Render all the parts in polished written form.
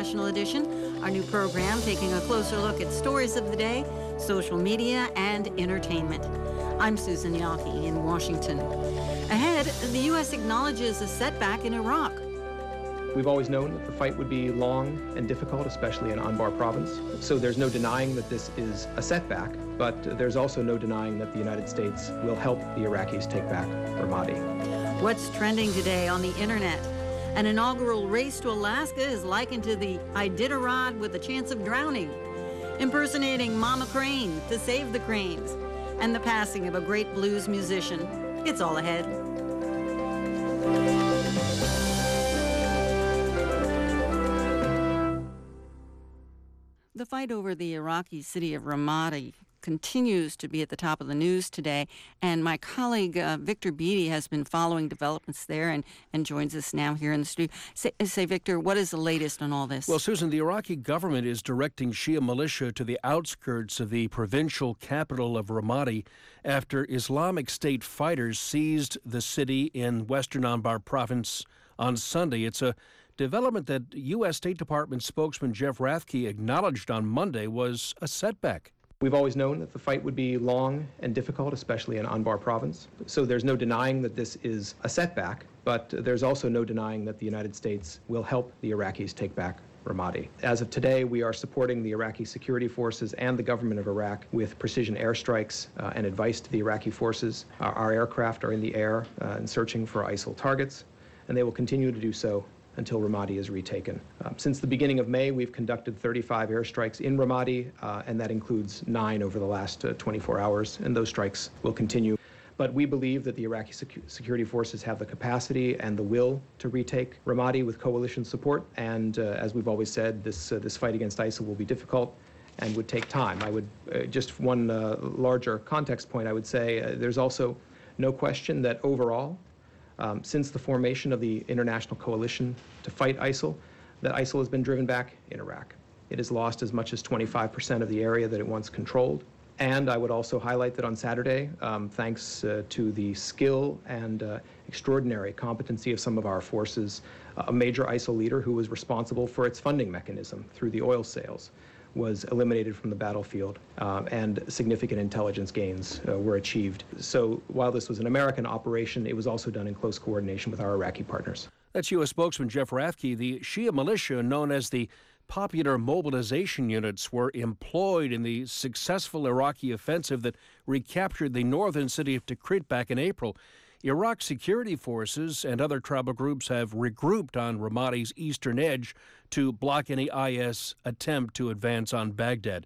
International Edition, our new program taking a closer look at stories of the day, social media, and entertainment. I'm Susan Yockey in Washington. Ahead, the U.S. acknowledges a setback in Iraq. We've always known that the fight would be long and difficult, especially in Anbar province. So there's no denying that this is a setback, but there's also no denying that the United States will help the Iraqis take back Ramadi. What's trending today on the internet? An inaugural race to Alaska is likened to the Iditarod with a chance of drowning. Impersonating Mama Crane to save the cranes. And the passing of a great blues musician. It's all ahead. The fight over the Iraqi city of Ramadi continues to be at the top of the news today, and my colleague Victor Beatty has been following developments there and joins us now here in the studio. Say, Victor, what is the latest on all this? Well, Susan, the Iraqi government is directing Shia militia to the outskirts of the provincial capital of Ramadi after Islamic State fighters seized the city in western Anbar province on Sunday. It's a development that U.S. State Department spokesman Jeff Rathke acknowledged on Monday was a setback. We've always known that the fight would be long and difficult, especially in Anbar province. So there's no denying that this is a setback, but there's also no denying that the United States will help the Iraqis take back Ramadi. As of today, we are supporting the Iraqi security forces and the government of Iraq with precision airstrikes and advice to the Iraqi forces. Our aircraft are in the air and searching for ISIL targets, and they will continue to do so until Ramadi is retaken. Since the beginning of May, we've conducted 35 airstrikes in Ramadi, and that includes 9 over the last 24 hours, and those strikes will continue. But we believe that the Iraqi security forces have the capacity and the will to retake Ramadi with coalition support, and as we've always said, this fight against ISIL will be difficult and would take time. I would, just one larger context point, I would say there's also no question that overall, since the formation of the international coalition to fight ISIL, that ISIL has been driven back in Iraq. It has lost as much as 25% of the area that it once controlled. And I would also highlight that on Saturday, thanks to the skill and extraordinary competency of some of our forces, a major ISIL leader who was responsible for its funding mechanism through the oil sales was eliminated from the battlefield, and significant intelligence gains were achieved. So while this was an American operation, it was also done in close coordination with our Iraqi partners. That's U.S. spokesman Jeff Rathke. The Shia militia, known as the Popular Mobilization Units, were employed in the successful Iraqi offensive that recaptured the northern city of Tikrit back in April. Iraq security forces and other tribal groups have regrouped on Ramadi's eastern edge to block any IS attempt to advance on Baghdad.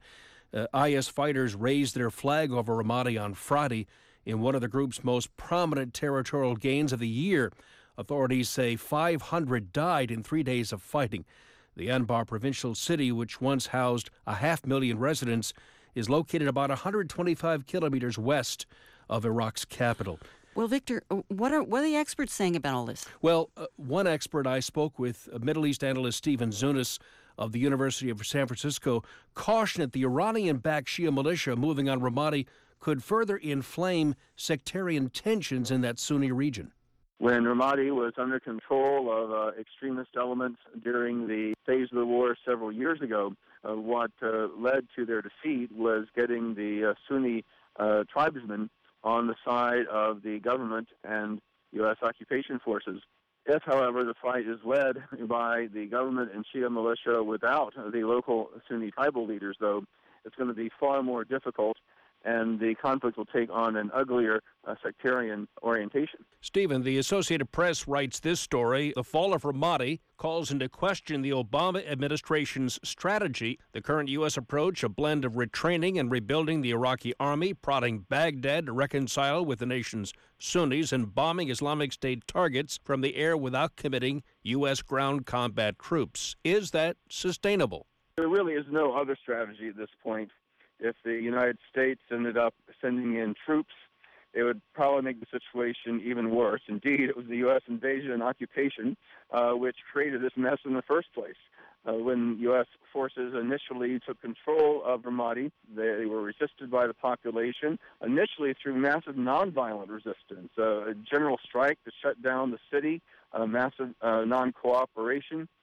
IS fighters raised their flag over Ramadi on Friday in one of the group's most prominent territorial gains of the year. Authorities say 500 died in 3 days of fighting. The Anbar provincial city, which once housed 500,000 residents, is located about 125 kilometers west of Iraq's capital. Well, Victor, what are the experts saying about all this? Well, one expert I spoke with, Middle East analyst Stephen Zunis of the University of San Francisco, cautioned that the Iranian-backed Shia militia moving on Ramadi could further inflame sectarian tensions in that Sunni region. When Ramadi was under control of extremist elements during the phase of the war several years ago, what led to their defeat was getting the Sunni tribesmen on the side of the government and U.S. occupation forces. If, however, the fight is led by the government and Shia militia without the local Sunni tribal leaders, though, it's going to be far more difficult, and the conflict will take on an uglier sectarian orientation. Stephen, the Associated Press writes this story. The fall of Ramadi calls into question the Obama administration's strategy. The current U.S. approach, a blend of retraining and rebuilding the Iraqi army, prodding Baghdad to reconcile with the nation's Sunnis, and bombing Islamic State targets from the air without committing U.S. ground combat troops. Is that sustainable? There really is no other strategy at this point. If the United States ended up sending in troops, it would probably make the situation even worse. Indeed, it was the U.S. invasion and occupation which created this mess in the first place. When U.S. forces initially took control of Ramadi, they were resisted by the population, initially through massive nonviolent resistance, a general strike to shut down the city, massive non-cooperation.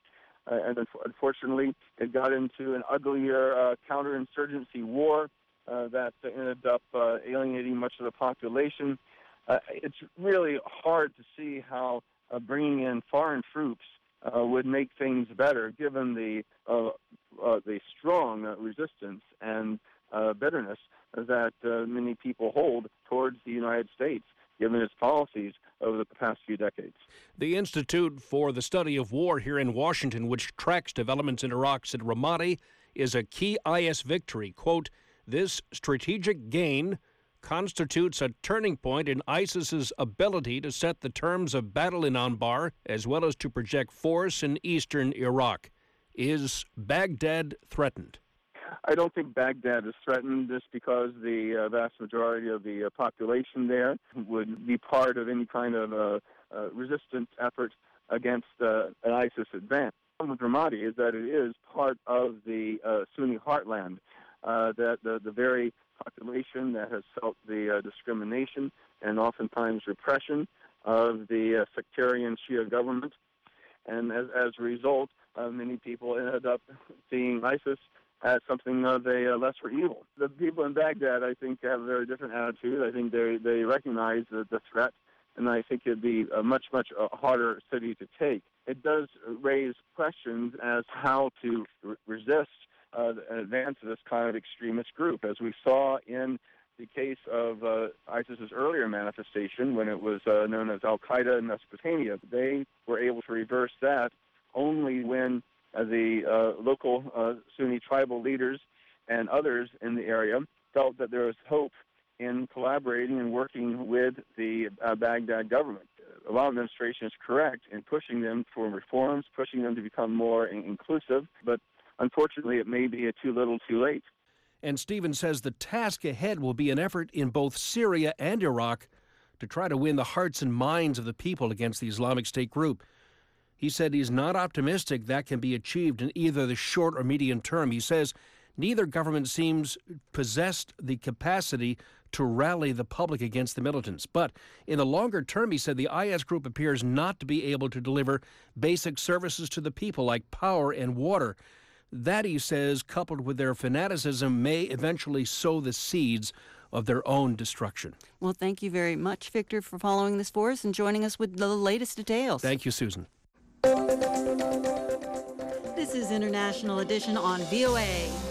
and unfortunately, it got into an uglier counterinsurgency war that ended up alienating much of the population. It's really hard to see how bringing in foreign troops would make things better, given the strong resistance and bitterness that many people hold towards the United States, given its policies over the past few decades. The Institute for the Study of War here in Washington, which tracks developments in Iraq, said Ramadi is a key IS victory. Quote, this strategic gain constitutes a turning point in ISIS's ability to set the terms of battle in Anbar, as well as to project force in eastern Iraq. Is Baghdad threatened? I don't think Baghdad is threatened just because the vast majority of the population there would be part of any kind of resistance effort against an ISIS advance. The problem with Ramadi is that it is part of the Sunni heartland, that the very population that has felt the discrimination and oftentimes repression of the sectarian Shia government. And as a result, many people ended up seeing ISIS as something of a lesser evil. The people in Baghdad, I think, have a very different attitude. I think they recognize the threat, and I think it'd be a much harder city to take. It does raise questions as how to resist an advance of this kind of extremist group, as we saw in the case of ISIS's earlier manifestation when it was known as Al-Qaeda in Mesopotamia. They were able to reverse that only when the local Sunni tribal leaders and others in the area felt that there was hope in collaborating and working with the Baghdad government. The Obama administration is correct in pushing them for reforms, pushing them to become more inclusive, but unfortunately it may be too little too late. And Stephen says the task ahead will be an effort in both Syria and Iraq to try to win the hearts and minds of the people against the Islamic State group. He said he's not optimistic that can be achieved in either the short or medium term. He says neither government seems possessed the capacity to rally the public against the militants. But in the longer term, he said the IS group appears not to be able to deliver basic services to the people like power and water. That, he says, coupled with their fanaticism, may eventually sow the seeds of their own destruction. Well, thank you very much, Victor, for following this for us and joining us with the latest details. Thank you, Susan. This is International Edition on VOA.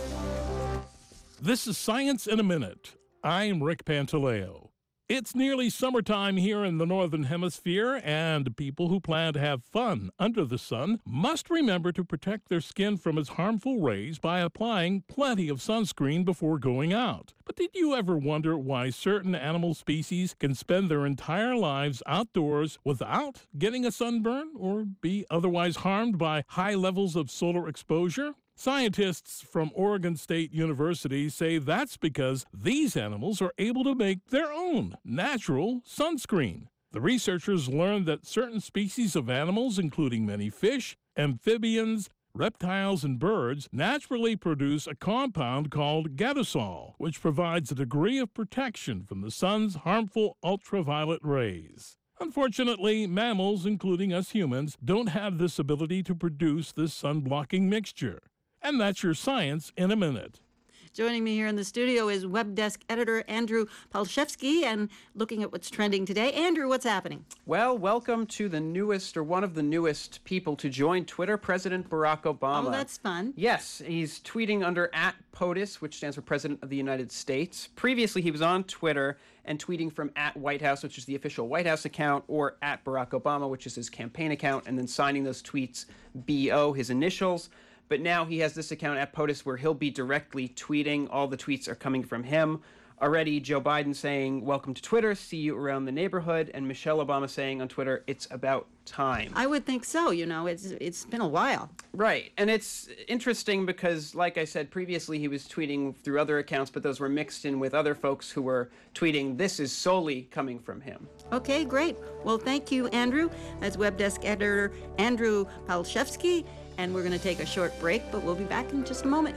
This is Science in a Minute. I'm Rick Pantaleo. It's nearly summertime here in the Northern Hemisphere, and people who plan to have fun under the sun must remember to protect their skin from its harmful rays by applying plenty of sunscreen before going out. But did you ever wonder why certain animal species can spend their entire lives outdoors without getting a sunburn or be otherwise harmed by high levels of solar exposure? Scientists from Oregon State University say that's because these animals are able to make their own natural sunscreen. The researchers learned that certain species of animals, including many fish, amphibians, reptiles, and birds, naturally produce a compound called gadosol, which provides a degree of protection from the sun's harmful ultraviolet rays. Unfortunately, mammals, including us humans, don't have this ability to produce this sun-blocking mixture. And that's your Science in a Minute. Joining me here in the studio is Web Desk editor Andrew Palshevsky, and looking at what's trending today. Andrew, what's happening? Well, welcome to the newest, or one of the newest people to join Twitter, President Barack Obama. Oh, that's fun. Yes, he's tweeting under @POTUS, which stands for President of the United States. Previously, he was on Twitter and tweeting from @WhiteHouse, which is the official White House account, or @Barack Obama, which is his campaign account, and then signing those tweets BO, his initials. But now he has this account @POTUS where he'll be directly tweeting. All the tweets are coming from him. Already, Joe Biden saying, welcome to Twitter, see you around the neighborhood, and Michelle Obama saying on Twitter, it's about time. I would think so, it's been a while. Right, and it's interesting because, like I said previously, he was tweeting through other accounts, but those were mixed in with other folks who were tweeting, this is solely coming from him. Okay, great. Well, thank you, Andrew. That's Web Desk editor Andrew Palshevsky. And we're going to take a short break, but we'll be back in just a moment.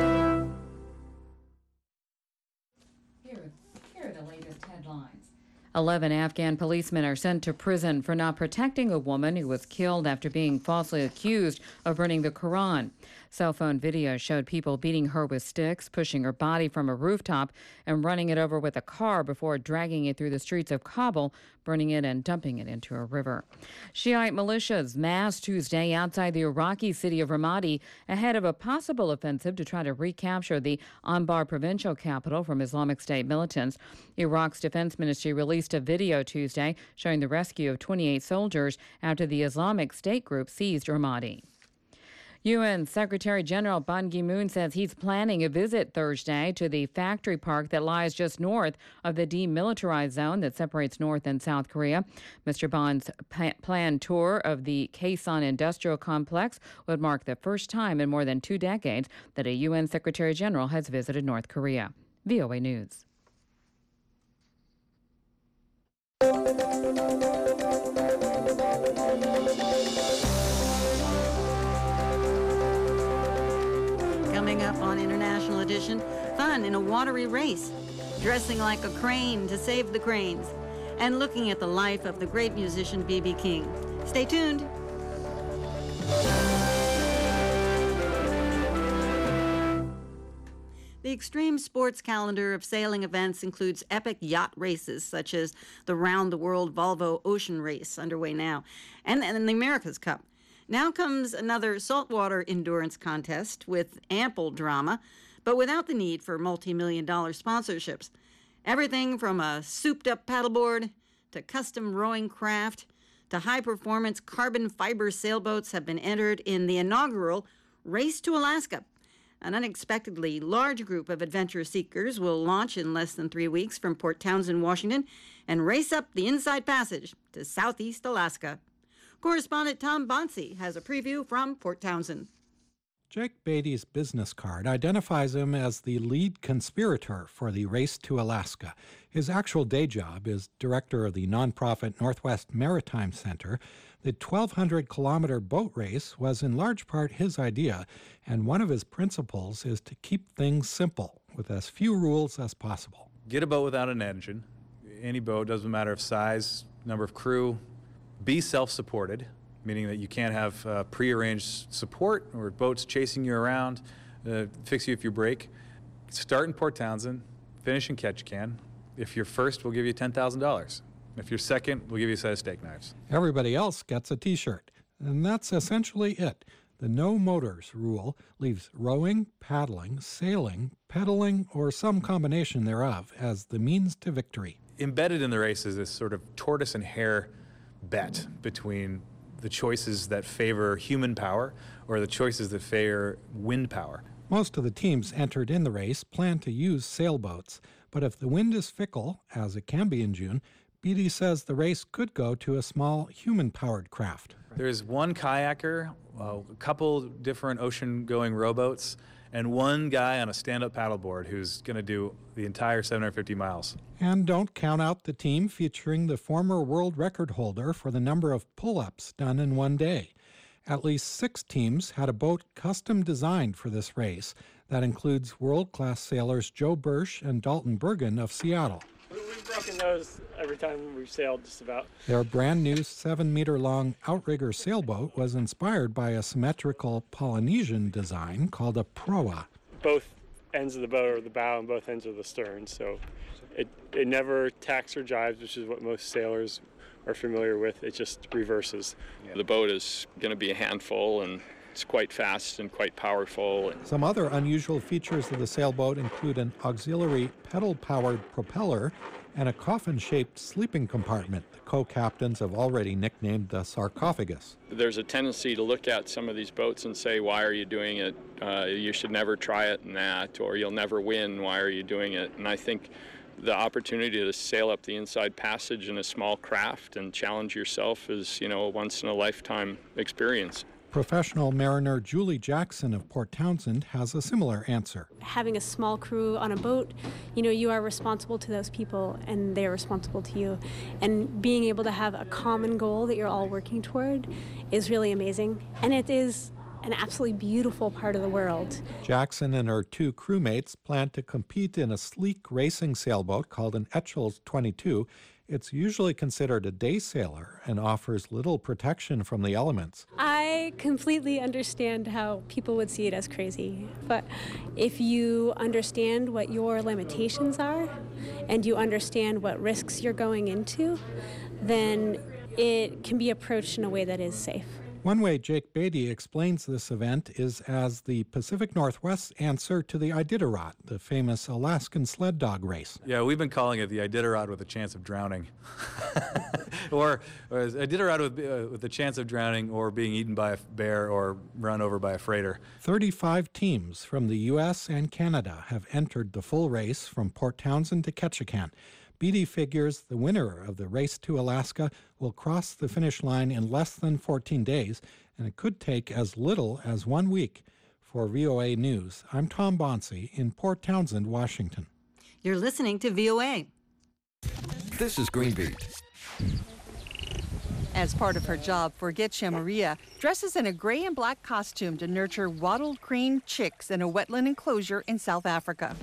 Here are the latest headlines. 11 Afghan policemen are sent to prison for not protecting a woman who was killed after being falsely accused of burning the Quran. Cell phone video showed people beating her with sticks, pushing her body from a rooftop, and running it over with a car before dragging it through the streets of Kabul, burning it and dumping it into a river. Shiite militias massed Tuesday outside the Iraqi city of Ramadi ahead of a possible offensive to try to recapture the Anbar provincial capital from Islamic State militants. Iraq's defense ministry released a video Tuesday showing the rescue of 28 soldiers after the Islamic State group seized Ramadi. UN Secretary General Ban Ki-moon says he's planning a visit Thursday to the factory park that lies just north of the demilitarized zone that separates North and South Korea. Mr. Ban's planned tour of the Kaesong Industrial Complex would mark the first time in more than 2 decades that a UN Secretary General has visited North Korea. VOA News. Coming up on International Edition, fun in a watery race, dressing like a crane to save the cranes, and looking at the life of the great musician B.B. King. Stay tuned. The extreme sports calendar of sailing events includes epic yacht races such as the round-the-world Volvo Ocean Race, underway now, and the America's Cup. Now comes another saltwater endurance contest with ample drama, but without the need for multi-million-dollar sponsorships. Everything from a souped-up paddleboard to custom rowing craft to high-performance carbon fiber sailboats have been entered in the inaugural Race to Alaska. An unexpectedly large group of adventure seekers will launch in less than 3 weeks from Port Townsend, Washington, and race up the Inside Passage to southeast Alaska. Correspondent Tom Bonsi has a preview from Port Townsend. Jake Beatty's business card identifies him as the lead conspirator for the Race to Alaska. His actual day job is director of the nonprofit Northwest Maritime Center. The 1,200-kilometer boat race was in large part his idea, and one of his principles is to keep things simple with as few rules as possible. Get a boat without an engine. Any boat, doesn't matter of size, number of crew. Be self-supported, meaning that you can't have prearranged support or boats chasing you around, fix you if you break. Start in Port Townsend, finish in Ketchikan. If you're first, we'll give you $10,000. If you're second, we'll give you a set of steak knives. Everybody else gets a T-shirt, and that's essentially it. The no motors rule leaves rowing, paddling, sailing, pedaling, or some combination thereof as the means to victory. Embedded in the race is this sort of tortoise and hare bet between the choices that favor human power or the choices that favor wind power. Most of the teams entered in the race plan to use sailboats, but if the wind is fickle, as it can be in June, Beatty says the race could go to a small human-powered craft. There's one kayaker, a couple different ocean-going rowboats, and one guy on a stand-up paddleboard who's going to do the entire 750 miles. And don't count out the team featuring the former world record holder for the number of pull-ups done in one day. At least 6 teams had a boat custom designed for this race. That includes world-class sailors Joe Birch and Dalton Bergen of Seattle. We've broken those every time we've sailed, just about. Their brand new 7-meter-long outrigger sailboat was inspired by a symmetrical Polynesian design called a proa. Both ends of the boat are the bow and both ends are the stern, so it never tacks or jives, which is what most sailors are familiar with. It just reverses. The boat is going to be a handful, and it's quite fast and quite powerful. Some other unusual features of the sailboat include an auxiliary pedal-powered propeller and a coffin-shaped sleeping compartment the co-captains have already nicknamed the sarcophagus. There's a tendency to look at some of these boats and say, why are you doing it? You should never try it in that, or you'll never win. Why are you doing it? And I think the opportunity to sail up the Inside Passage in a small craft and challenge yourself is, a once-in-a-lifetime experience. Professional mariner Julie Jackson of Port Townsend has a similar answer. Having a small crew on a boat, you are responsible to those people and they're responsible to you. And being able to have a common goal that you're all working toward is really amazing. And it is an absolutely beautiful part of the world. Jackson and her 2 crewmates plan to compete in a sleek racing sailboat called an Etchells 22. It's usually considered a day sailor and offers little protection from the elements. I completely understand how people would see it as crazy, but if you understand what your limitations are and you understand what risks you're going into, then it can be approached in a way that is safe. One way Jake Beatty explains this event is as the Pacific Northwest's answer to the Iditarod, the famous Alaskan sled dog race. Yeah, we've been calling it the Iditarod with a chance of drowning. or Iditarod with the chance of drowning or being eaten by a bear or run over by a freighter. 35 teams from the U.S. and Canada have entered the full race from Port Townsend to Ketchikan. Beatty figures the winner of the Race to Alaska will cross the finish line in less than 14 days, and it could take as little as 1 week. For VOA News, I'm Tom Bonsi in Port Townsend, Washington. You're listening to VOA. This is Green Beat. As part of her job, Forgetcha Maria dresses in a gray and black costume to nurture wattled crane chicks in a wetland enclosure in South Africa.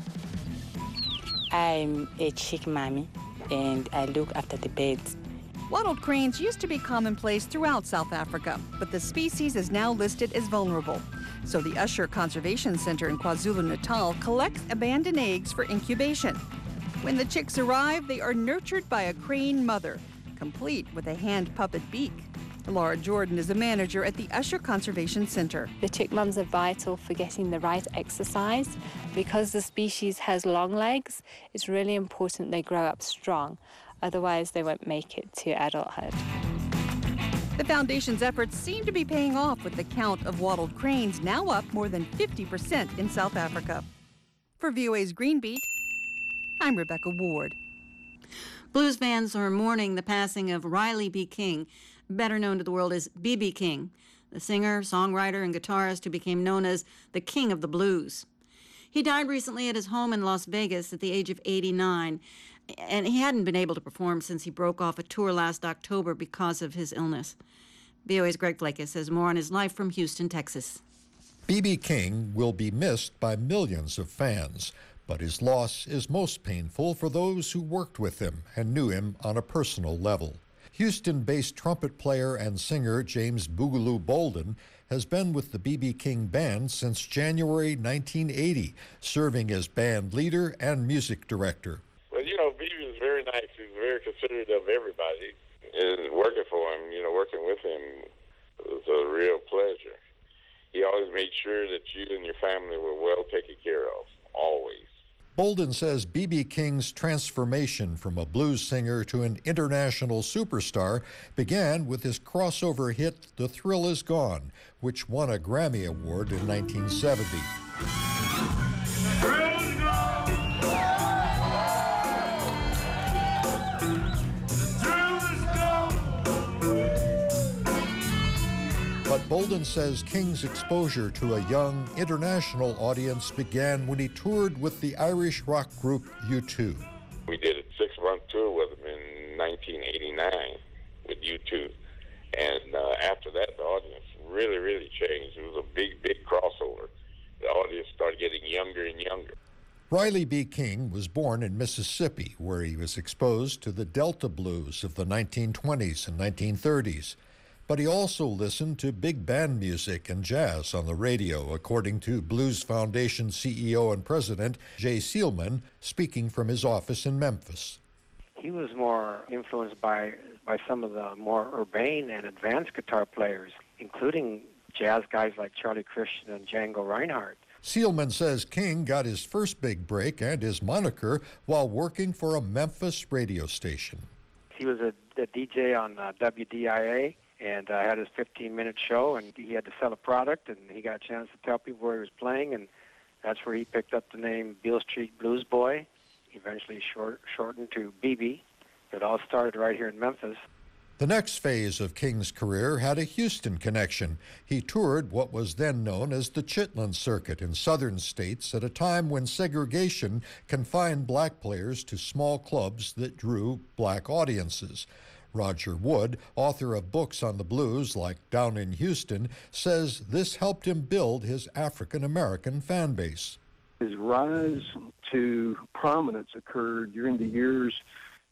I'm a chick mommy, and I look after the birds. Wattled cranes used to be commonplace throughout South Africa, but the species is now listed as vulnerable. So the Usher Conservation Center in KwaZulu-Natal collects abandoned eggs for incubation. When the chicks arrive, they are nurtured by a crane mother, complete with a hand puppet beak. Laura Jordan is the manager at the Usher Conservation Center. The chick mums are vital for getting the right exercise. Because the species has long legs, it's really important they grow up strong. Otherwise, they won't make it to adulthood. The foundation's efforts seem to be paying off with the count of wattled cranes now up more than 50% in South Africa. For VOA's Green Beat, I'm Rebecca Ward. Blues fans are mourning the passing of Riley B. King, better known to the world as B.B. King, the singer, songwriter, and guitarist who became known as the King of the Blues. He died recently at his home in Las Vegas at the age of 89, and he hadn't been able to perform since he broke off a tour last October because of his illness. VOA's Greg Flakus has more on his life from Houston, Texas. B.B. King will be missed by millions of fans, but his loss is most painful for those who worked with him and knew him on a personal level. Houston-based trumpet player and singer James Boogaloo Bolden has been with the B.B. King Band since January 1980, serving as band leader and music director. Well, B.B. was very nice. He was very considerate of everybody. And working for him, working with him was a real pleasure. He always made sure that you and your family were well taken care of, always. Bolden says B.B. King's transformation from a blues singer to an international superstar began with his crossover hit The Thrill Is Gone, which won a Grammy Award in 1970. But Bolden says King's exposure to a young, international audience began when he toured with the Irish rock group U2. We did a 6-month tour with him in 1989 with U2. And after that, the audience really, really changed. It was a big, big crossover. The audience started getting younger and younger. Riley B. King was born in Mississippi, where he was exposed to the Delta blues of the 1920s and 1930s. But he also listened to big band music and jazz on the radio, according to Blues Foundation CEO and President Jay Seelman, speaking from his office in Memphis. He was more influenced by some of the more urbane and advanced guitar players, including jazz guys like Charlie Christian and Django Reinhardt. Seelman says King got his first big break and his moniker while working for a Memphis radio station. He was a DJ on WDIA. And I had his 15-minute show, and he had to sell a product, and he got a chance to tell people where he was playing, and that's where he picked up the name Beale Street Blues Boy, eventually shortened to BB. It all started right here in Memphis. The next phase of King's career had a Houston connection. He toured what was then known as the Chitlin Circuit in southern states at a time when segregation confined black players to small clubs that drew black audiences. Roger Wood, author of books on the blues like Down in Houston, says this helped him build his African-American fan base. His rise to prominence occurred during the years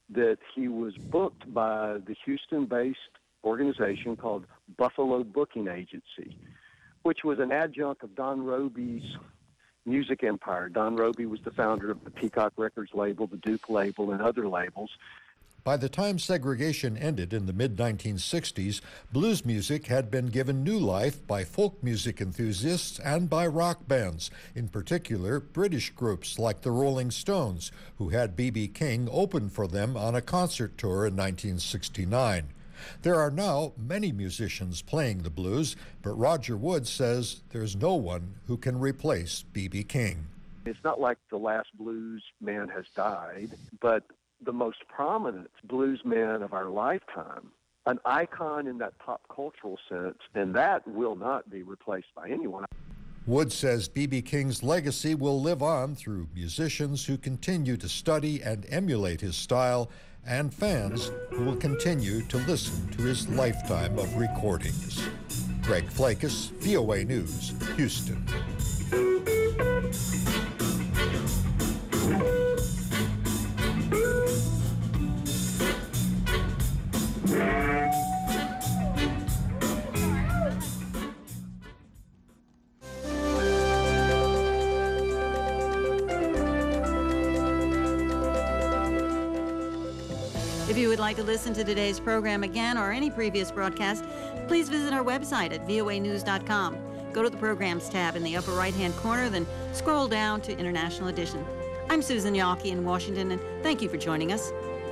that he was booked by the Houston-based organization called Buffalo Booking Agency, which was an adjunct of Don Robey's music empire. Don Robey was the founder of the Peacock Records label, the Duke label, and other labels. By the time segregation ended in the mid-1960s, blues music had been given new life by folk music enthusiasts and by rock bands, in particular British groups like the Rolling Stones, who had B.B. King open for them on a concert tour in 1969. There are now many musicians playing the blues, but Roger Wood says there's no one who can replace B.B. King. It's not like the last blues man has died, but the most prominent blues man of our lifetime, an icon in that pop cultural sense, and that will not be replaced by anyone. Wood says B.B. King's legacy will live on through musicians who continue to study and emulate his style, and fans who will continue to listen to his lifetime of recordings. Greg Flakus, VOA News, Houston. If you would like to listen to today's program again or any previous broadcast, please visit our website at voanews.com. Go to the Programs tab in the upper right-hand corner, then scroll down to International Edition. I'm Susan Yawkey in Washington, and thank you for joining us.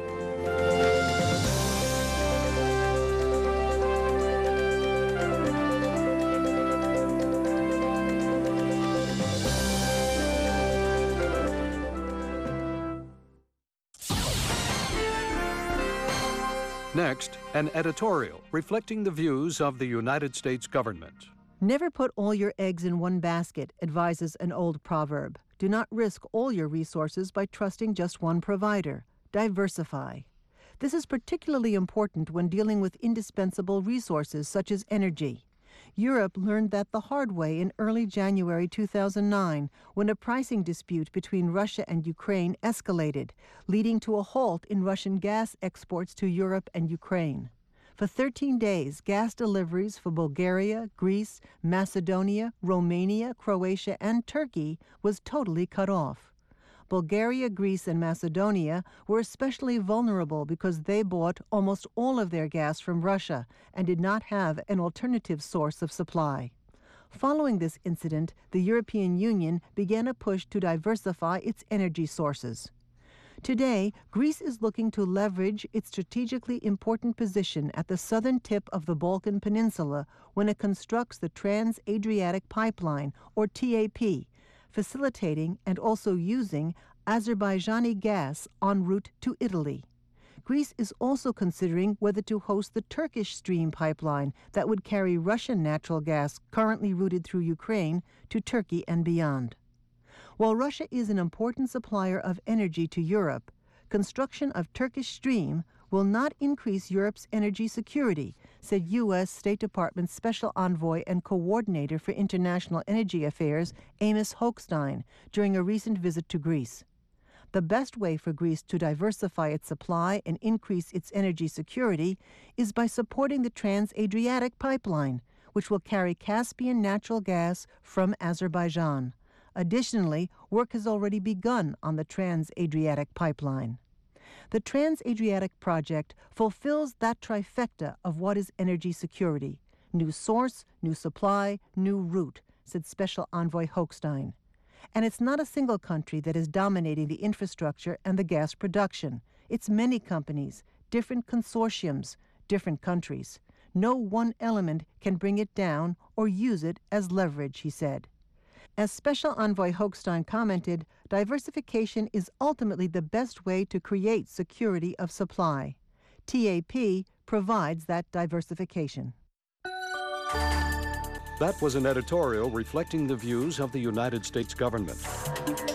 Next, an editorial reflecting the views of the United States government. Never put all your eggs in one basket, advises an old proverb. Do not risk all your resources by trusting just one provider. Diversify. This is particularly important when dealing with indispensable resources such as energy. Europe learned that the hard way in early January 2009 when a pricing dispute between Russia and Ukraine escalated, leading to a halt in Russian gas exports to Europe and Ukraine. For 13 days, gas deliveries for Bulgaria, Greece, Macedonia, Romania, Croatia, and Turkey was totally cut off. Bulgaria, Greece, and Macedonia were especially vulnerable because they bought almost all of their gas from Russia and did not have an alternative source of supply. Following this incident, the European Union began a push to diversify its energy sources. Today, Greece is looking to leverage its strategically important position at the southern tip of the Balkan Peninsula when it constructs the Trans-Adriatic Pipeline, or TAP, facilitating and also using Azerbaijani gas en route to Italy. Greece is also considering whether to host the Turkish Stream pipeline that would carry Russian natural gas currently routed through Ukraine to Turkey and beyond. While Russia is an important supplier of energy to Europe, construction of Turkish Stream will not increase Europe's energy security, said U.S. State Department Special Envoy and Coordinator for International Energy Affairs Amos Hochstein during a recent visit to Greece. The best way for Greece to diversify its supply and increase its energy security is by supporting the Trans-Adriatic Pipeline, which will carry Caspian natural gas from Azerbaijan. Additionally, work has already begun on the Trans-Adriatic Pipeline. The Trans-Adriatic project fulfills that trifecta of what is energy security: new source, new supply, new route, said Special Envoy Hochstein. And it's not a single country that is dominating the infrastructure and the gas production. It's many companies, different consortiums, different countries. No one element can bring it down or use it as leverage, he said. As Special Envoy Hochstein commented, diversification is ultimately the best way to create security of supply. TAP provides that diversification. That was an editorial reflecting the views of the United States government.